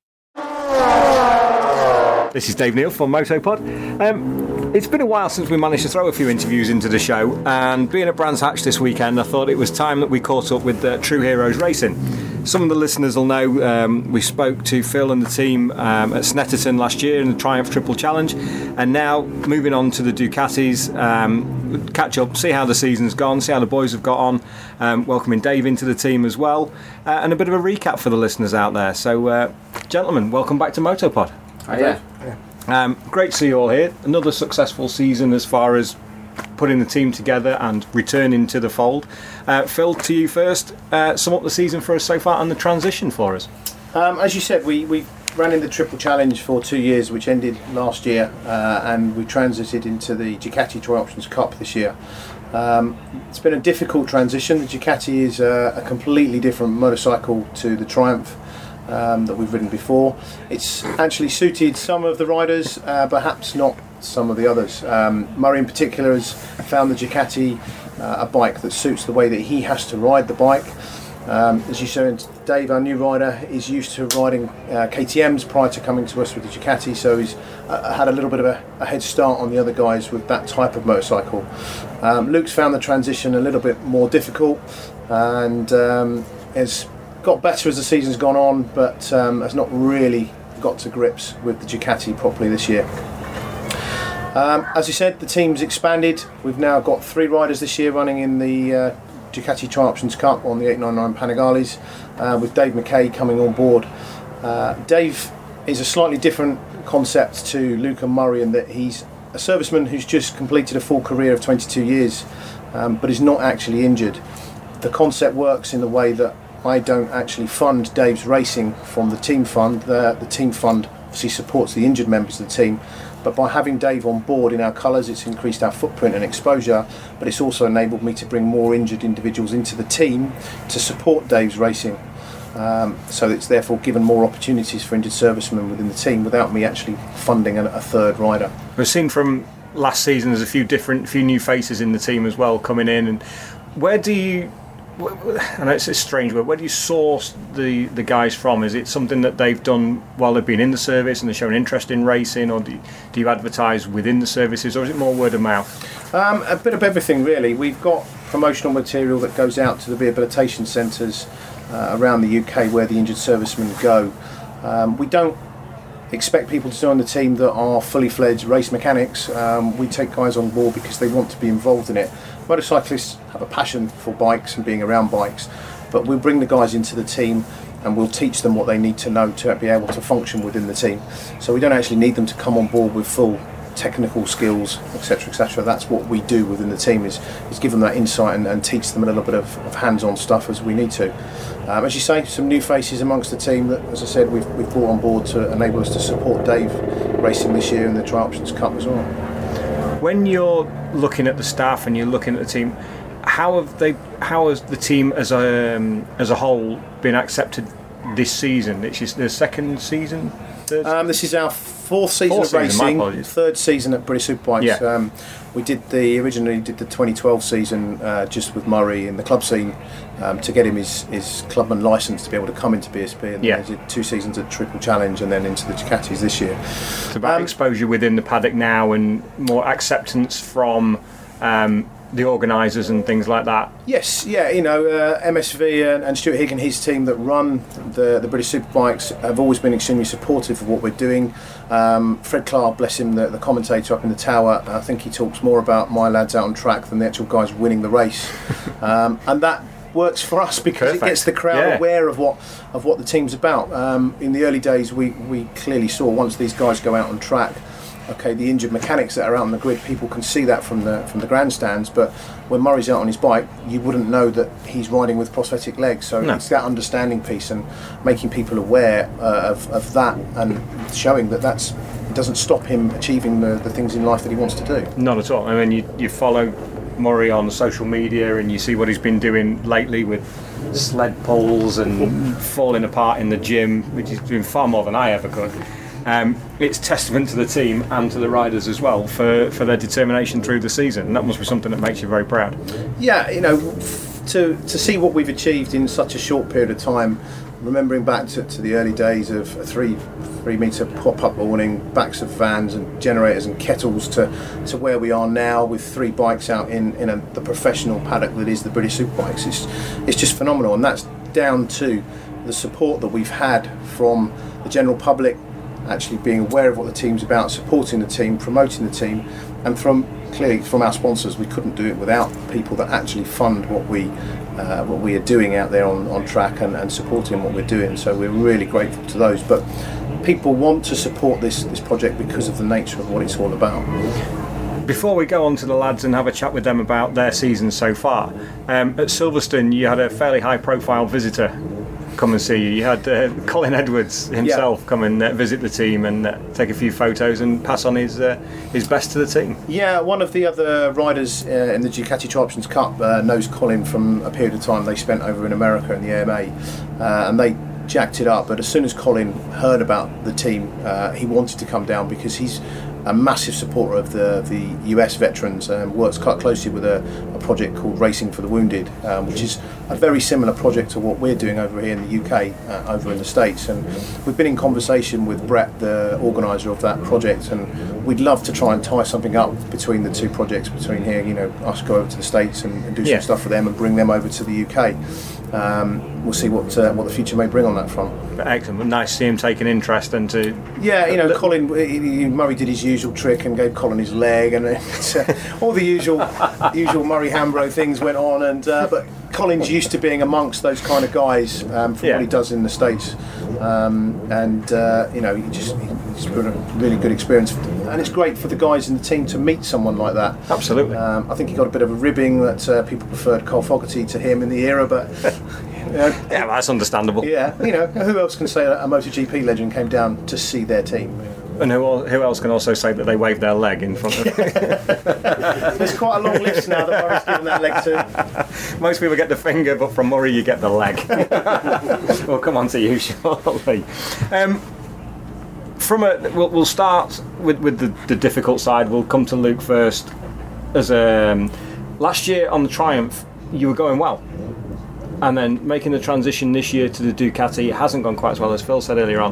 This is Dave Neal from Motopod. Um, it's been a while since we managed to throw a few interviews into the show, and being at Brands Hatch this weekend, I thought it was time that we caught up with uh, True Heroes Racing. Some of the listeners will know um, we spoke to Phil and the team um, at Snetterton last year in the Triumph Triple Challenge, and now moving on to the Ducatis, um, catch up, see how the season's gone, see how the boys have got on, um, welcoming Dave into the team as well, uh, and a bit of a recap for the listeners out there. So, uh, gentlemen, welcome back to Motopod. Hi, yeah. Um, great to see you all here. Another successful season as far as putting the team together and returning to the fold. Uh, Phil, to you first. Uh, sum up the season for us so far and the transition for us. Um, as you said, we, we ran in the Triple Challenge for two years, which ended last year, uh, and we transited into the Ducati Tri-Options Cup this year. Um, it's been a difficult transition. The Ducati is a, a completely different motorcycle to the Triumph um, that we've ridden before. It's actually suited some of the riders, uh, perhaps not some of the others. Um, Murray in particular has found the Ducati uh, a bike that suits the way that he has to ride the bike. Um, as you said, Dave, our new rider, is used to riding uh, K T Ms prior to coming to us with the Ducati, so he's uh, had a little bit of a, a head start on the other guys with that type of motorcycle. Um, Luke's found the transition a little bit more difficult and um, has got better as the season's gone on, but um, has not really got to grips with the Ducati properly this year. Um, as you said, the team's expanded. We've now got three riders this year running in the uh, Ducati Tri-Options Cup on the eight ninety-nine Panigales, uh, with Dave McKay coming on board. Uh, Dave is a slightly different concept to Luke and Murray in that he's a serviceman who's just completed a full career of twenty-two years, um, but is not actually injured. The concept works in the way that I don't actually fund Dave's racing from the team fund. The, the team fund obviously supports the injured members of the team, but by having Dave on board in our colours, it's increased our footprint and exposure, but it's also enabled me to bring more injured individuals into the team to support Dave's racing. Um, so it's therefore given more opportunities for injured servicemen within the team without me actually funding a, a third rider. We've seen from last season there's a few different, few new faces in the team as well coming in. And where do you, I know it's a strange word, where do you source the, the guys from? Is it something that they've done while they've been in the service and they're showing interest in racing, or do you, do you advertise within the services, or is it more word of mouth? Um, a bit of everything really. We've got promotional material that goes out to the rehabilitation centres uh, around the U K where the injured servicemen go. Um, we don't expect people to join the team that are fully fledged race mechanics. Um, we take guys on board because they want to be involved in it. Motorcyclists have a passion for bikes and being around bikes, but we'll bring the guys into the team and we'll teach them what they need to know to be able to function within the team. So we don't actually need them to come on board with full technical skills, etc, etc. That's what we do within the team, is, is give them that insight and, and teach them a little bit of, of hands-on stuff as we need to. Um, as you say, some new faces amongst the team that, as I said, we've, we've brought on board to enable us to support Dave racing this year in the Tri-Options Cup as well. When you're looking at the staff and you're looking at the team, how have they? How has the team as a um, as a whole been accepted this season? It's the second season. Third? Um, this is our fourth season fourth of racing, season, third season at British Superbikes. Yeah. Um, we did the originally did the twenty twelve season uh, just with Murray in the club scene um, to get him his, his clubman licence to be able to come into B S P, and yeah. then we did two seasons at Triple Challenge and then into the Ducatis this year. It's about um, exposure within the paddock now and more acceptance from um, the organisers and things like that. Yes, yeah, you know, uh, M S V and, and Stuart Higg and his team that run the, the British Superbikes have always been extremely supportive of what we're doing. Um, Fred Clark, bless him, the, the commentator up in the tower, I think he talks more about my lads out on track than the actual guys winning the race. Um, and that works for us because Perfect. It gets the crowd yeah. aware of what of what the team's about. Um, in the early days, we, we clearly saw once these guys go out on track, okay, the injured mechanics that are out on the grid, people can see that from the from the grandstands, but when Murray's out on his bike, you wouldn't know that he's riding with prosthetic legs. So no. it's that understanding piece and making people aware uh, of, of that and showing that that's doesn't stop him achieving the, the things in life that he wants to do. Not at all. I mean, you, you follow Murray on social media and you see what he's been doing lately with sled pulls and falling apart in the gym, which he's doing far more than I ever could. Um, it's testament to the team and to the riders as well for, for their determination through the season, and that must be something that makes you very proud. Yeah, you know, to to see what we've achieved in such a short period of time, remembering back to, to the early days of a three three metre pop-up awning, backs of vans and generators and kettles, to, to where we are now with three bikes out in, in a, the professional paddock that is the British Superbikes. It's, it's just phenomenal, and that's down to the support that we've had from the general public, actually being aware of what the team's about, supporting the team, promoting the team, and from clearly from our sponsors. We couldn't do it without people that actually fund what we uh, what we are doing out there on, on track and, and supporting what we're doing. So we're really grateful to those. But people want to support this this project because of the nature of what it's all about. Before we go on to the lads and have a chat with them about their season so far, um, at Silverstone you had a fairly high profile visitor come and see you. You had uh, Colin Edwards himself yeah. come and uh, visit the team and uh, take a few photos and pass on his uh, his best to the team. Yeah, one of the other riders uh, in the Ducati Tri-Options Cup uh, knows Colin from a period of time they spent over in America in the A M A, uh, and they jacked it up. But as soon as Colin heard about the team, uh, he wanted to come down because he's a massive supporter of the the U S veterans and works quite closely with a, a project called Racing for the Wounded, um, which is a very similar project to what we're doing over here in the U K, uh, over in the States. And we've been in conversation with Brett, the organiser of that project, and we'd love to try and tie something up between the two projects, between here, you know, us go over to the States and, and do yeah. some stuff for them and bring them over to the U K. Um, we'll see what uh, what the future may bring on that front. Excellent. Nice to see him taking interest and to... Yeah, you know, uh, Colin, he, he, Murray did his usual trick and gave Colin his leg, and uh, all the usual usual Murray Hambro things went on. And uh, but Colin's used to being amongst those kind of guys um, from yeah. what he does in the States, um, and uh, you know, he just he's got a really good experience, and it's great for the guys in the team to meet someone like that. Absolutely. Um, I think he got a bit of a ribbing that uh, people preferred Cole Fogarty to him in the era, but. You know, yeah, well, that's understandable. Yeah, you know, who else can say that a MotoGP legend came down to see their team? And who, who else can also say that they waved their leg in front of them? There's quite a long list now that Murray's given that leg to. Most people get the finger, but from Murray you get the leg. We'll come on to you shortly. Um, from a, we'll, we'll start with, with the, the difficult side. We'll come to Luke first. As um, last year on the Triumph, you were going well. And then making the transition this year to the Ducati, it hasn't gone quite as well as Phil said earlier on.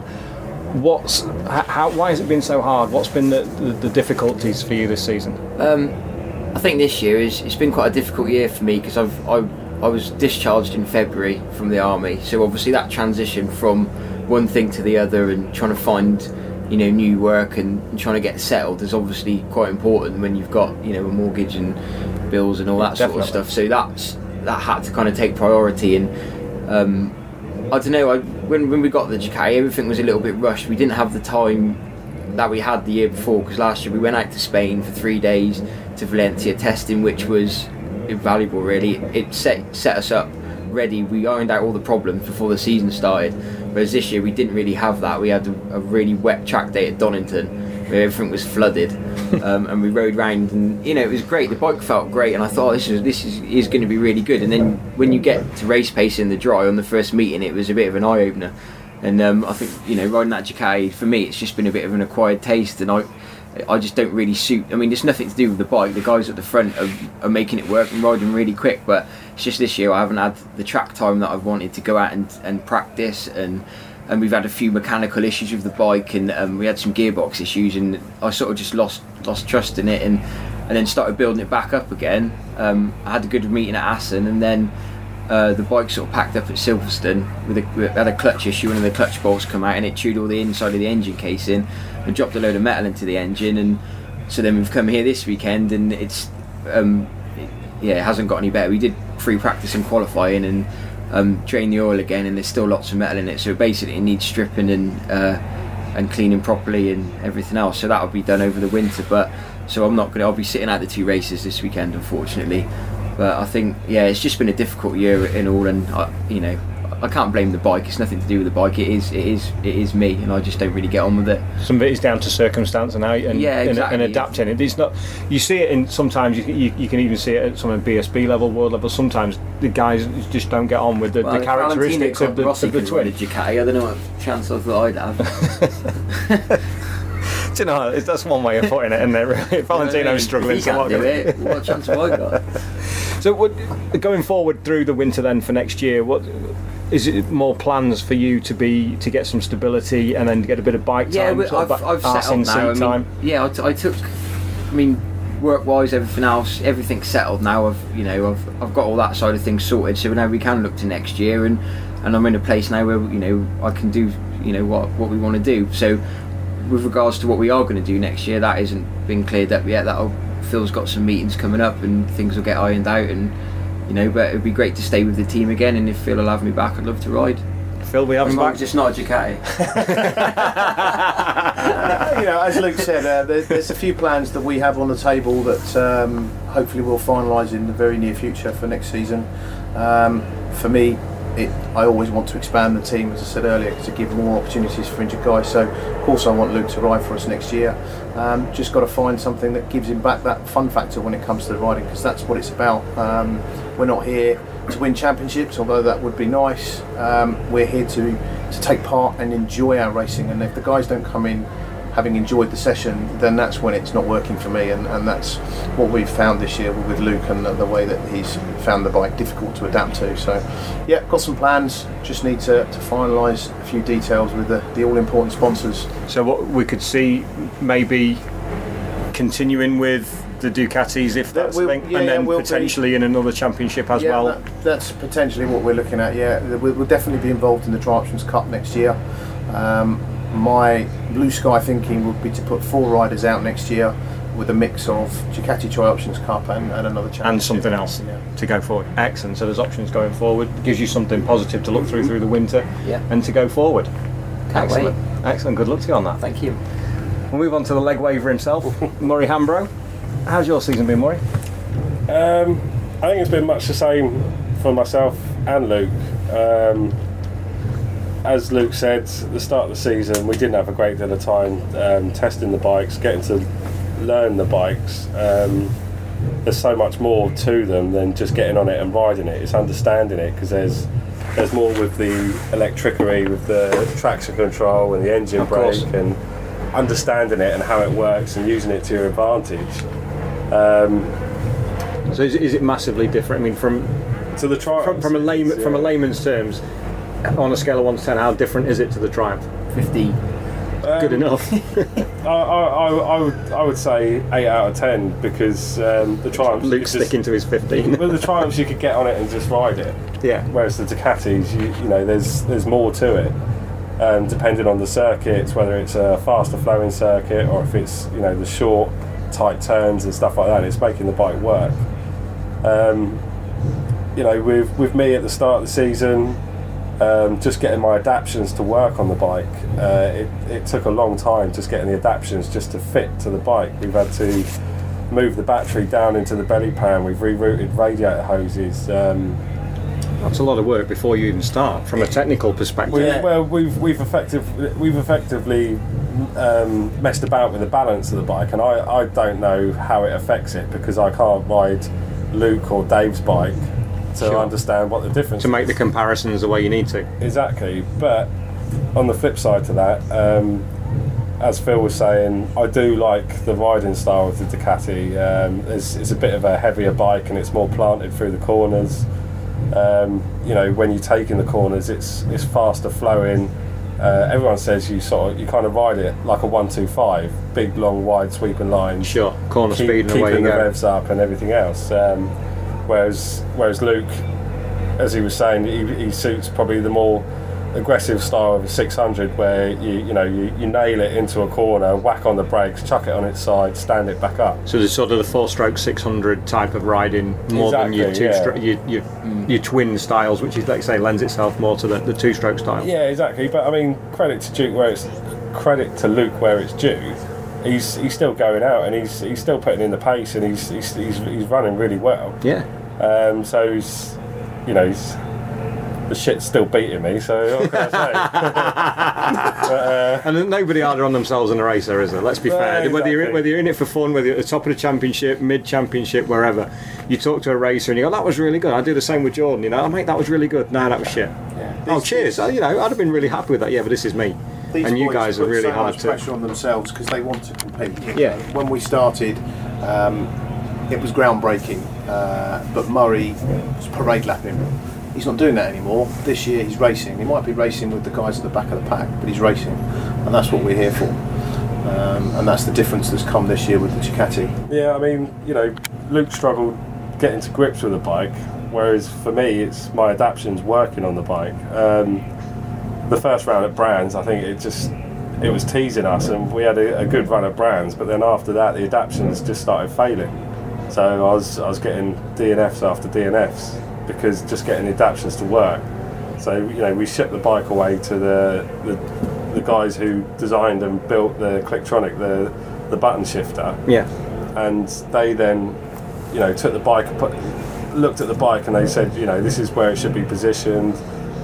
What's how? Why has it been so hard? What's been the, the, the difficulties for you this season? Um, I think this year is it's been quite a difficult year for me because I've I, I was discharged in February from the army, so obviously that transition from one thing to the other and trying to find you know new work and, and trying to get settled is obviously quite important when you've got you know a mortgage and bills and all that Definitely. sort of stuff. So that's that had to kind of take priority, and um, I don't know. I, when when we got the Ducati, everything was a little bit rushed. We didn't have the time that we had the year before because last year we went out to Spain for three days to Valencia testing, which was invaluable. Really, it set set us up ready. We ironed out all the problems before the season started. Whereas this year we didn't really have that. We had a, a really wet track day at Donington where everything was flooded, um, and we rode round, and you know it was great. The bike felt great, and I thought this is this is, is going to be really good. And then when you get to race pace in the dry on the first meeting, it was a bit of an eye opener. And um, I think you know riding that Ducati for me, it's just been a bit of an acquired taste, and I I just don't really suit. I mean, there's nothing to do with the bike. The guys at the front are, are making it work and riding really quick, but it's just this year I haven't had the track time that I've wanted to go out and, and practice, and. And we've had a few mechanical issues with the bike, and um, we had some gearbox issues, and I sort of just lost lost trust in it, and and then started building it back up again. Um, I had a good meeting at Assen, and then uh, the bike sort of packed up at Silverstone with a, we had a clutch issue. One of the clutch bolts come out, and it chewed all the inside of the engine casing, and dropped a load of metal into the engine. And so then we've come here this weekend, and it's um, it, yeah, it hasn't got any better. We did free practice and qualifying, and Um, drain the oil again, and there's still lots of metal in it, so basically it needs stripping and uh, and cleaning properly and everything else, so that'll be done over the winter. But so I'm not gonna I'll be sitting out the two races this weekend, unfortunately. But I think yeah it's just been a difficult year in all, and I, you know I can't blame the bike. It's nothing to do with the bike. It is it is it is me, and I just don't really get on with it. Some of it is down to circumstance and how and, yeah, exactly. and, and adapting it. It's not. You see it in sometimes. You, you, you can even see it at some of B S B level, world level. Sometimes the guys just don't get on with the, well, the characteristics of the, Rossi of the twin. Ducati, I don't know what chance I thought I'd have. Do you know, that's one way of putting it, isn't it? Really? Valentino's struggling if he can't to do it, what chance have I got? So, what, going forward through the winter, then for next year, what is it? More plans for you to be to get some stability and then get a bit of bike yeah, time? Yeah, I've, I've, I've settled now. I mean, time? yeah, I, t- I took. I mean, work-wise, everything else, everything's settled now. I've, you know, I've I've got all that side of things sorted. So now we can look to next year, and, and I'm in a place now where you know I can do you know what what we want to do. So, with regards to what we are going to do next year, that isn't been cleared up yet. That'll Phil's got some meetings coming up, and things will get ironed out, and you know. But it'd be great to stay with the team again, and if Phil will have me back, I'd love to ride. Phil, we have him back. Just not a Ducati. You know, as Luke said, uh, there, there's a few plans that we have on the table that um, hopefully we'll finalise in the very near future for next season. Um, for me, it, I always want to expand the team, as I said earlier, to give more opportunities for injured guys. So of course I want Luke to ride for us next year. Um, just got to find something that gives him back that fun factor when it comes to the riding, because that's what it's about. Um, we're not here to win championships, although that would be nice. Um, we're here to, to take part and enjoy our racing, and if the guys don't come in having enjoyed the session, then that's when it's not working for me, and, and that's what we've found this year with Luke, and the, the way that he's found the bike difficult to adapt to. So yeah, got some plans, just need to, to finalise a few details with the, the all-important sponsors. So what we could see, maybe continuing with the Ducatis, if that's we'll, the thing, yeah, and then we'll potentially be, in another championship as yeah, well. That, that's potentially what we're looking at. Yeah, we'll, we'll definitely be involved in the Tri-Options Cup next year. Um, my blue sky thinking would be to put four riders out next year with a mix of Ducati Tri-Options Cup and, and another championship. And something else yeah. to go forward. Excellent. So there's options going forward. Gives you something positive to look through through the winter, yeah. and to go forward. Can't Excellent. wait. Excellent. Good luck to you on that. Thank you. We'll move on to the leg waver himself, Murray Hambro. How's your season been, Murray? Um, I think it's been much the same for myself and Luke. Um, as Luke said, at the start of the season, we didn't have a great deal of time um, testing the bikes, getting to learn the bikes. Um, there's so much more to them than just getting on it and riding it. It's understanding it, because there's there's more with the electricery, with the traction control and the engine Of brake, course. and understanding it and how it works and using it to your advantage. Um, So is, is it massively different? I mean, from to the Triumph, from, from a layman, yeah. from a layman's terms, on a scale of one to ten, how different is it to the Triumph? fifteen. Um, Good enough. I, I, I, I would I would say eight out of ten, because um, the Triumphs. Luke's you could sticking to his fifteen. just, well, the Triumphs you could get on it and just ride it. Yeah. Whereas the Ducatis, you, you know, there's there's more to it, um, depending on the circuits, whether it's a faster flowing circuit or if it's, you know, the short, tight turns and stuff like that. It's making the bike work. Um, you know, with with me at the start of the season, um, just getting my adaptions to work on the bike, uh, it, it took a long time just getting the adaptions just to fit to the bike. We've had to move the battery down into the belly pan, we've rerouted radiator hoses. Um, That's a lot of work before you even start, from a technical perspective. we, Yeah. Well, we've we've effective we've effectively um, messed about with the balance of the bike, and I, I don't know how it affects it, because I can't ride Luke or Dave's bike to Sure. understand what the difference to make the is. comparisons the way you need to. Exactly, but on the flip side to that, um, as Phil was saying, I do like the riding style of the Ducati. Um, it's, it's a bit of a heavier bike, and it's more planted through the corners. Um, you know, when you're taking the corners, it's it's faster flowing. Uh, everyone says you sort of you kind of ride it like a one two five, big, long, wide, sweeping lines. Sure, corner Keep, speed and away you keeping the go. revs up and everything else. Um, whereas whereas Luke, as he was saying, he, he suits probably the more aggressive style of a six hundred, where you you know you, you nail it into a corner, whack on the brakes, chuck it on its side, stand it back up. So there's sort of the four-stroke six hundred type of riding, more than your Exactly, two, yeah. stro- your, your, your twin styles, which is, like you say, lends itself more to the, the two-stroke style. Yeah, exactly. But I mean, credit to Duke where it's credit to Luke where it's due. He's he's still going out, and he's he's still putting in the pace, and he's he's he's, he's running really well. Yeah. Um, so he's, you know, he's, the shit's still beating me. So what can I say? but, uh, And nobody harder on themselves than a racer, is there? Let's be No, fair. Whether you're exactly. whether you're in it for fun, whether you're at the top of the championship, mid-championship, wherever, you talk to a racer and you go, "That was really good." I do the same with Jordan. You know, "Oh, mate, that was really good." No, that was shit. Yeah. Oh, These- cheers. Oh, you know, I'd have been really happy with that. Yeah, but this is me. These And you boys guys are put really so hard much to. pressure on themselves because they want to compete. Yeah. When we started, um, it was groundbreaking, uh, but Murray was parade lapping. He's not doing that anymore. This year he's racing. He might be racing with the guys at the back of the pack, but he's racing, and that's what we're here for. Um, and that's the difference that's come this year with the Ducati. yeah, I mean, you know, Luke struggled getting to grips with the bike, whereas for me, it's my adaptions working on the bike. Um, the first round at Brands, I think it just it was teasing us, and we had a, a good run at Brands, but then after that, the adaptions just started failing. So I was I was getting D N Fs after D N Fs because just getting the adaptions to work. So you know, we shipped the bike away to the the, the guys who designed and built the Clicktronic, the the button shifter, Yeah. and they then, you know, took the bike and put, looked at the bike, and they said, you know, this is where it should be positioned.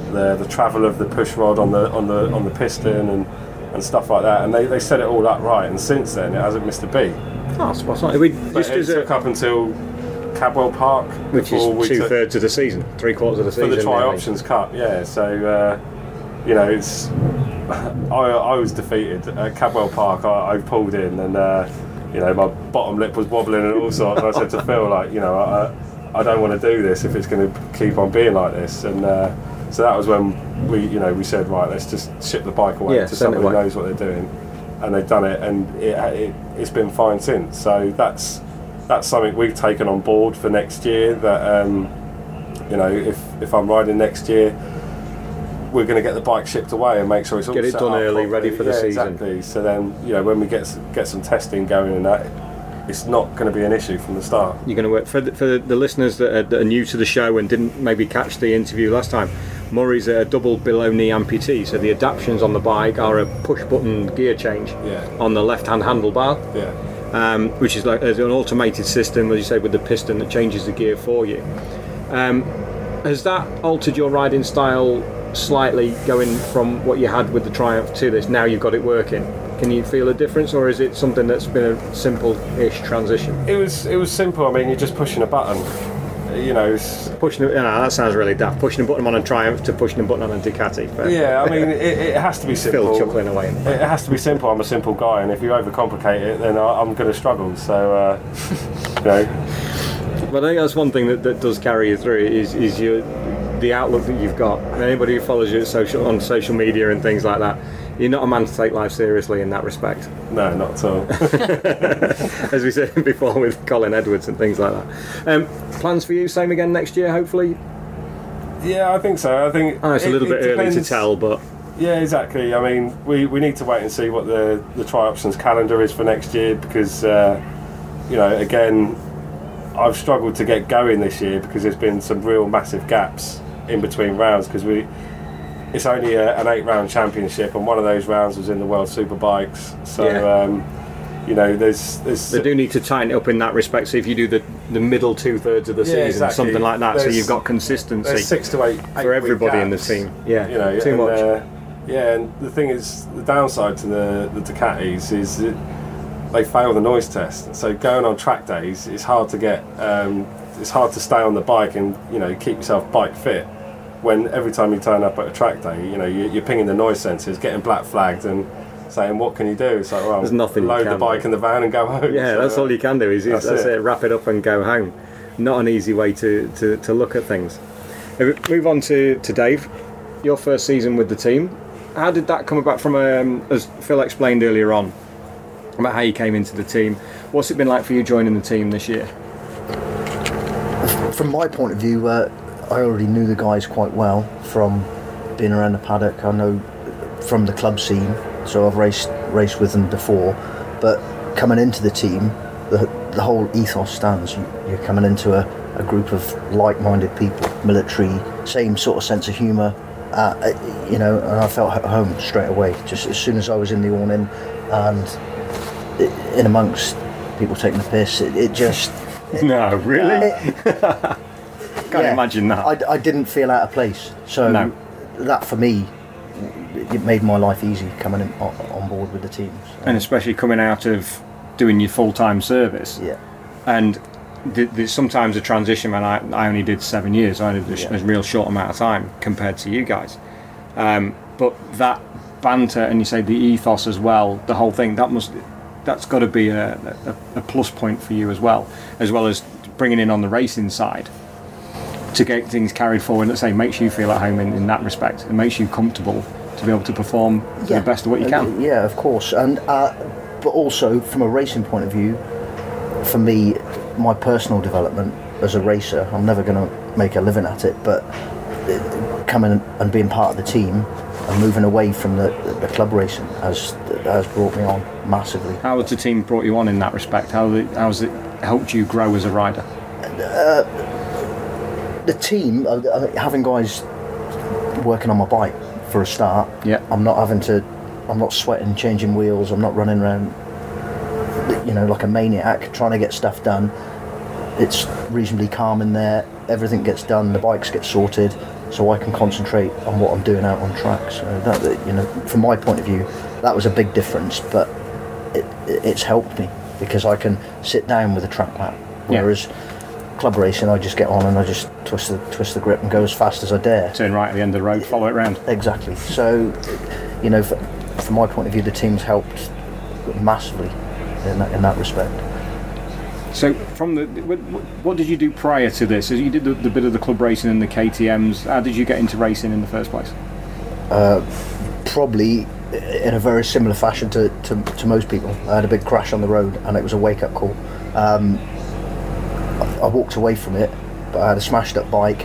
the the travel of the push rod on the on the on the piston and, and stuff like that. And they, they set it all up right. And since then, it hasn't missed a beat. Oh, spot on. We But just it as a, took up until Cadwell Park, which before we is two took- thirds of the season, three quarters of the for season. the Tri nearly. Options Cup. Yeah, so uh, you know, it's I I was defeated at Cadwell Park. I, I pulled in and uh, you know, my bottom lip was wobbling and all sorts. And I said to Phil, like, you know, I I don't want to do this if it's going to keep on being like this. And uh, so that was when we you know we said, right, let's just ship the bike away Yeah, to send it someone who away. knows what they're doing, and they've done it, and it, it it's been fine since. So that's that's something we've taken on board for next year. That um, you know, if if I'm riding next year, we're going to get the bike shipped away and make sure it's all Get it set done up early, properly. ready for the Yeah, season. Exactly. So then, you know, when we get s- get some testing going and that, it's not going to be an issue from the start. You're going to work for the, for the listeners that are, that are new to the show and didn't maybe catch the interview last time. Murray's a double below knee amputee, so the adaptions on the bike are a push button gear change Yeah. on the left hand handlebar, Yeah. um, which is like there's an automated system, as you say, with the piston that changes the gear for you. Um, has that altered your riding style slightly, going from what you had with the Triumph to this? Now you've got it working. Can you feel a difference, or is it something that's been a simple-ish transition? It was it was simple. I mean, you're just pushing a button. You know. It's, Pushing, a- you know, that sounds really daft. Pushing a button on a Triumph to pushing a button on a Ducati. But yeah. I mean, it, it has to be simple. Phil chuckling away. It has to be simple. I'm a simple guy, and if you overcomplicate it, then I, I'm going to struggle. So, uh, you know. But I think that's one thing that, that does carry you through is is your the outlook that you've got. And anybody who follows you at social on social media and things like that, you're not a man to take life seriously in that respect. No, not at all. As we said before with Colin Edwards and things like that. Um, plans for you, same again next year, hopefully. Yeah, I think so. I think I know it's a it- little it bit early to depends. tell, but Yeah, exactly. I mean, we, we need to wait and see what the the Tri Options calendar is for next year because, uh, you know, again, I've struggled to get going this year because there's been some real massive gaps in between rounds because we it's only a, an eight round championship and one of those rounds was in the World Superbikes. So, Yeah. um, you know, there's there's they do need to tighten it up in that respect. So if you do the, the middle two thirds of the Yeah, season, exactly. something like that, so There's- you've got consistency there's six to eight, eight for everybody week in the gaps. team. Yeah, You know, too and, much. Uh, yeah, and the thing is, the downside to the, the Ducatis is that they fail the noise test. So going on track days, it's hard to get, um, it's hard to stay on the bike and you know keep yourself bike fit. When every time you turn up at a track day, you know you, you're pinging the noise sensors, getting black flagged, and saying, "What can you do?" It's like, well, There's nothing you load can the bike do. in the van and go home. Yeah, So, that's uh, all you can do is, is that's that's, it. it. Wrap it up and go home. Not an easy way to, to, to look at things. If we move on to, to Dave, your first season with the team. How did that come about from, um, as Phil explained earlier on, about how you came into the team? What's it been like for you joining the team this year? From my point of view, uh, I already knew the guys quite well from being around the paddock. I know from the club scene, so I've raced raced with them before. But coming into the team, the the whole ethos stands. You, you're coming into a, a group of like-minded people, military, same sort of sense of humour. Uh, you know, and I felt at home straight away. Just as soon as I was in the awning and in amongst people taking the piss, it, it just. No, really? It, Can't imagine that. I, I didn't feel out of place. So No. that for me, it made my life easy coming in, on, on board with the team. So, And especially coming out of doing your full-time service. yeah, And th- there's sometimes a transition, man. I, I only did seven years. I did a, sh- Yeah. a real short amount of time compared to you guys. Um, but that banter, and you say the ethos as well, the whole thing, that must, that's got to be a, a, a plus point for you as well, as well as bringing in on the racing side to get things carried forward. Let's say makes you feel at home in, in that respect. It makes you comfortable to be able to perform to yeah. the best of what you Uh, can. Yeah, of course. And uh, but also from a racing point of view, for me, my personal development as a racer, I'm never going to make a living at it. But uh, coming and being part of the team and moving away from the, the club racing has has brought me on massively. How has the team brought you on in that respect? How how has it helped you grow as a rider? The team, uh, uh, having guys working on my bike for a start. Yeah. I'm not having to, I'm not sweating, changing wheels. I'm not running around, you know, like a maniac trying to get stuff done. It's reasonably calm in there. Everything gets done. The bikes get sorted. so I can concentrate on what I'm doing out on track. So that, that you know, from my point of view, that was a big difference, but it, it, it's helped me because I can sit down with a track map, whereas yeah. club racing, I just get on and I just twist the twist the grip and go as fast as I dare. Turn right at the end of the road, follow it round. Exactly. So, you know, for, from my point of view, the team's helped massively in that, in that respect. So, from the what did you do prior to this? As you did the, the bit of the club racing and the K T Ms, how did you get into racing in the first place? Uh, probably in a very similar fashion to, to, to most people. I had a big crash on the road and it was a wake-up call. Um, I, I walked away from it, but I had a smashed up bike,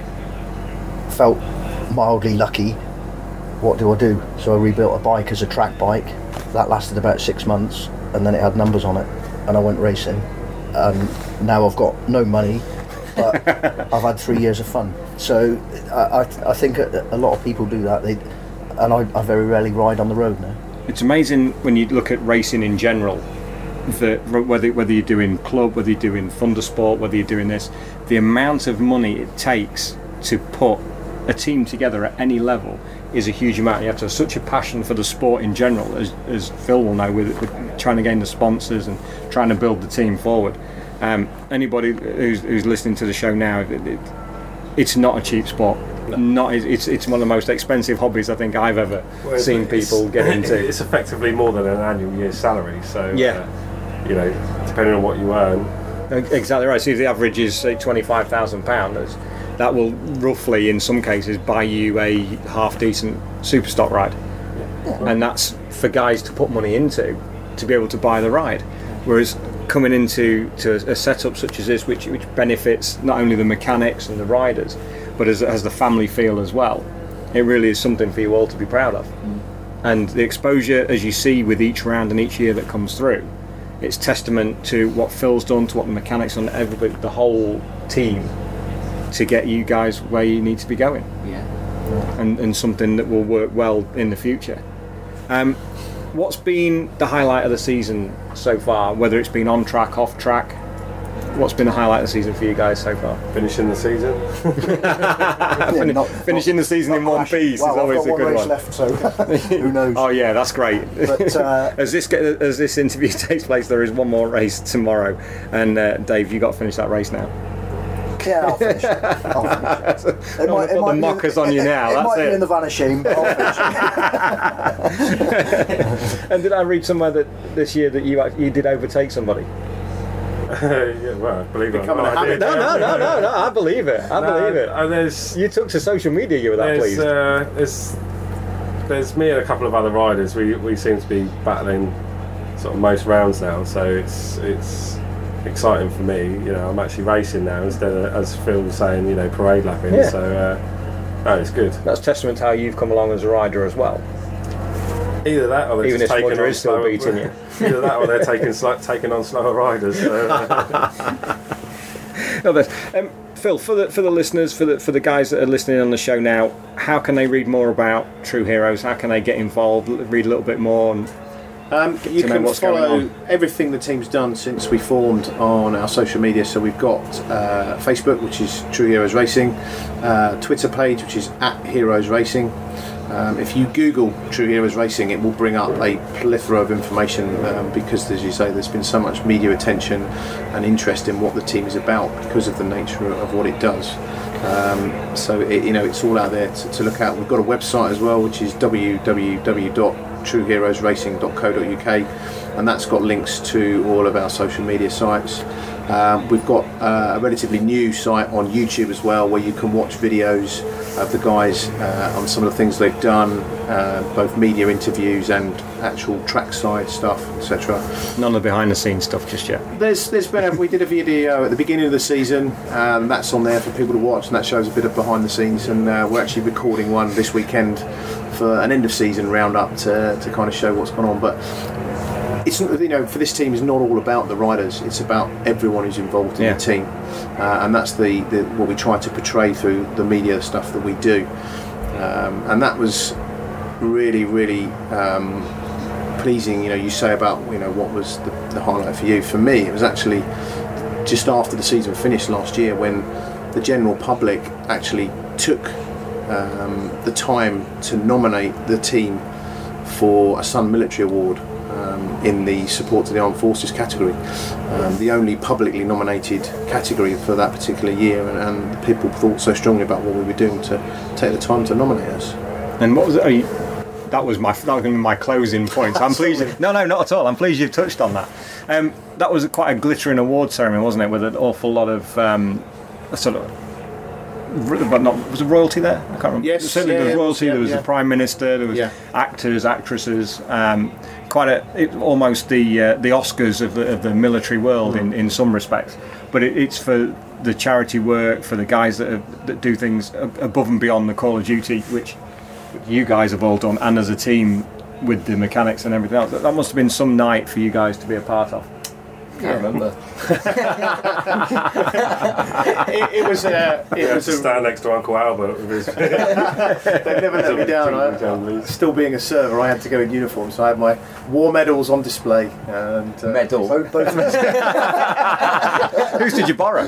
felt mildly lucky. What do I do? So I rebuilt a bike as a track bike. That lasted about six months and then it had numbers on it and I went racing. And now I've got no money, but I've had three years of fun. So I, I, I think a, a lot of people do that. They, and I, I very rarely ride on the road now. It's amazing when you look at racing in general, that whether whether you're doing club, whether you're doing Thundersport, whether you're doing this, the amount of money it takes to put a team together at any level is a huge amount. You have to have such a passion for the sport in general, as, as Phil will know, with, with trying to gain the sponsors and trying to build the team forward. Um, anybody who's, who's listening to the show now, it, it, it's not a cheap sport. Not it's it's one of the most expensive hobbies I think I've ever well, seen people get into. It's effectively more than an annual year's salary. So yeah, uh, you know, depending on what you earn. Exactly right. So if the average is say twenty-five thousand pounds, that will roughly, in some cases, buy you a half decent super stock ride, yeah. And that's for guys to put money into to be able to buy the ride. Whereas coming into to a setup such as this, which which benefits not only the mechanics and the riders, but as has the family feel as well, it really is something for you all to be proud of. Mm. And the exposure, as you see with each round and each year that comes through, it's testament to what Phil's done, to what the mechanics done, everybody, the whole team, to get you guys where you need to be going. Yeah. And and something that will work well in the future. Um, what's been the highlight of the season so far? Whether it's been on track, off track, what's been the highlight of the season for you guys so far? Finishing the season. yeah, not, Finishing not, the season in one piece well, is always I've got a good one. one. Left, so who knows? Oh yeah, that's great. But, uh, as this get, as this interview takes place, there is one more race tomorrow, and uh, Dave, you got to finish that race now. Yeah, I'll finish. I'll finish. It might, it put the mockers on you now. It, that's might it. be in the van of shame, but I'll finish. And did I read somewhere that this year that you you did overtake somebody? yeah, well, I believe it. No, no, no, no, no, no. I believe it. I no, believe it. Uh, there's, you took to social media. You were that there's, pleased. Uh, there's, there's me and a couple of other riders. We we seem to be battling sort of most rounds now. So it's it's. exciting for me, you know. I'm actually racing now instead of, as Phil was saying, you know, parade lapping. Yeah. So, uh, no, it's good. That's testament to how you've come along as a rider as well. Either that, or they're even just if taking Mudger on is still slower, beating you. Either that, or they're taking sl- taking on slower riders. So. no, but, um, Phil, for the for the listeners, for the for the guys that are listening on the show now, how can they read more about True Heroes? How can they get involved? Read a little bit more. And Um, you can follow everything the team's done since we formed on our social media. So we've got uh, Facebook, which is True Heroes Racing, uh, Twitter page, which is at Heroes Racing. Um, if you Google True Heroes Racing, it will bring up a plethora of information um, because, as you say, there's been so much media attention and interest in what the team is about because of the nature of what it does. Um, so it, you know, it's all out there to, to look at. We've got a website as well, which is w w w dot true heroes racing dot co dot u k, and that's got links to all of our social media sites. Um, we've got uh, a relatively new site on YouTube as well, where you can watch videos of the guys uh, on some of the things they've done, uh, both media interviews and actual trackside stuff, et cetera. None of the behind the scenes stuff just yet. There's, there's been a, we did a video at the beginning of the season, and that's on there for people to watch, and that shows a bit of behind the scenes. And uh, we're actually recording one this weekend for an end of season roundup to to kind of show what's gone on. But it's, you know, for this team, it's not all about the riders. It's about everyone who's involved in yeah. the team, uh, and that's the, the what we try to portray through the media stuff that we do. Um, and that was really, really um, pleasing. You know, you say about you know what was the, the highlight for you. For me, it was actually just after the season finished last year when the general public actually took um, the time to nominate the team for a Sun Military Award um, in the Support to the Armed Forces category, um, the only publicly nominated category for that particular year, and, and people thought so strongly about what we were doing to take the time to nominate us. And what was it? Are you, that was my that was going to be my closing point. So I'm pleased. You, no, no, not at all. I'm pleased you've touched on that. Um, that was quite a glittering award ceremony, wasn't it? With an awful lot of um, sort of. But not was there royalty there? I can't remember. Yes, certainly yeah, there was yeah, royalty. yeah, there was yeah. the Prime Minister. There was Yeah. actors, actresses. Um, quite a it, almost the uh, the Oscars of the, of the military world mm. in, in some respects. But it, it's for the charity work, for the guys that have, that do things above and beyond the call of duty, which you guys have all done, and as a team with the mechanics and everything else. That, that must have been some night for you guys to be a part of. Can't remember. it, it was uh, it Yeah, was to a, stand next to Uncle Albert with his they never let me down. I, still being a server, I had to go in uniform, so I had my war medals on display. And uh, Medal. Both, both Whose did you borrow?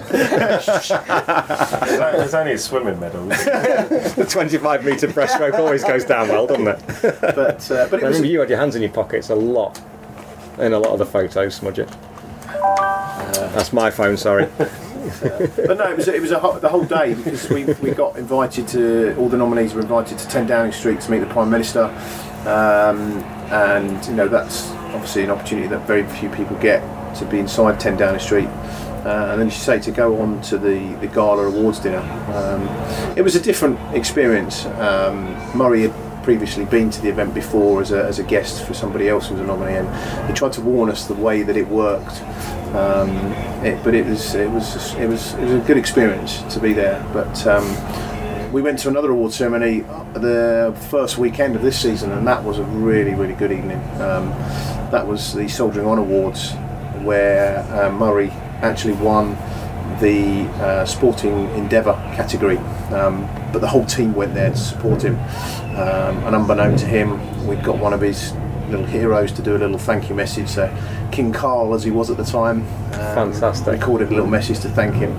There's only a swimming medal. The twenty-five metre breaststroke always goes down well, doesn't it? but uh, but it I was remember you had your hands in your pockets a lot in a lot of the photos, Smudger. Uh, That's my phone, sorry. But no, it was it was a ho- the whole day, because we we got invited to all the nominees were invited to ten Downing Street to meet the Prime Minister, um, and you know that's obviously an opportunity that very few people get, to be inside ten Downing Street, uh, and then as you say, to go on to the the gala awards dinner. Um, it was a different experience. Um, Murray had previously been to the event before as a, as a guest for somebody else who was a nominee, and he tried to warn us the way that it worked. Um, it, but it was it was it was it was a good experience to be there. But um, we went to another award ceremony the first weekend of this season, and that was a really really good evening. Um, that was the Soldiering On Awards, where uh, Murray actually won the uh, sporting endeavour category, um, but the whole team went there to support him, um, and unbeknown to him, we'd got one of his little heroes to do a little thank you message. So King Carl, as he was at the time, um, Fantastic. recorded a little message to thank him,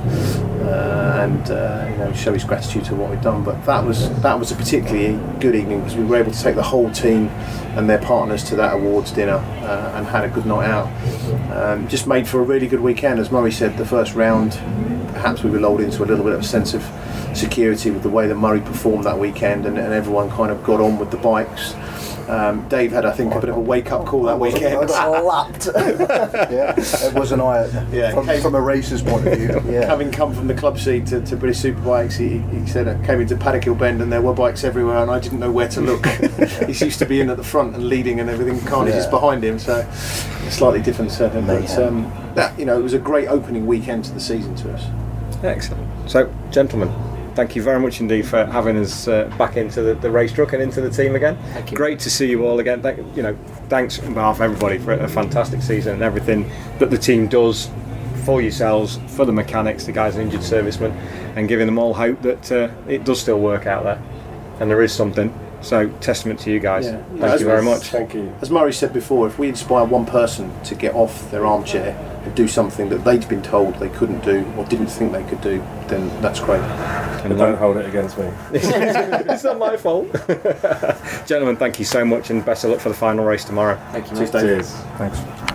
uh, and uh, you know, show his gratitude to what we'd done. But that was that was a particularly good evening, because we were able to take the whole team and their partners to that awards dinner, uh, and had a good night out. Um, just made for a really good weekend. As Murray said, the first round, perhaps we were lulled into a little bit of a sense of security with the way that Murray performed that weekend, and, and everyone kind of got on with the bikes. Um, Dave had, I think, a bit of a wake-up call that weekend. I got slapped. Yeah, it was an eye Yeah, from, came- from a racer's point of view. Yeah. Having come from the club seat to, to British Superbikes, he, he said I came into Paddock Hill Bend and there were bikes everywhere, and I didn't know where to look. He's used to be in at the front and leading and everything. Carnage is Yeah. behind him, so a slightly different setting. But um, that, you know, it was a great opening weekend to the season to us. Excellent. So, gentlemen, thank you very much indeed for having us uh, back into the, the race truck and into the team again. Thank you. Great to see you all again. Thank, you know, thanks on behalf of everybody for a fantastic season and everything that the team does for yourselves, for the mechanics, the guys and injured servicemen, and giving them all hope that uh, it does still work out there, and there is something. So, testament to you guys. Yeah. Thank As you very was- much. Thank you. As Murray said before, if we inspire one person to get off their armchair and do something that they'd been told they couldn't do or didn't think they could do, then that's great. But don't hold it against me. It's not my fault. Gentlemen, thank you so much, and best of luck for the final race tomorrow. Thank you, Cheers, mate. Dave. Cheers. Thanks.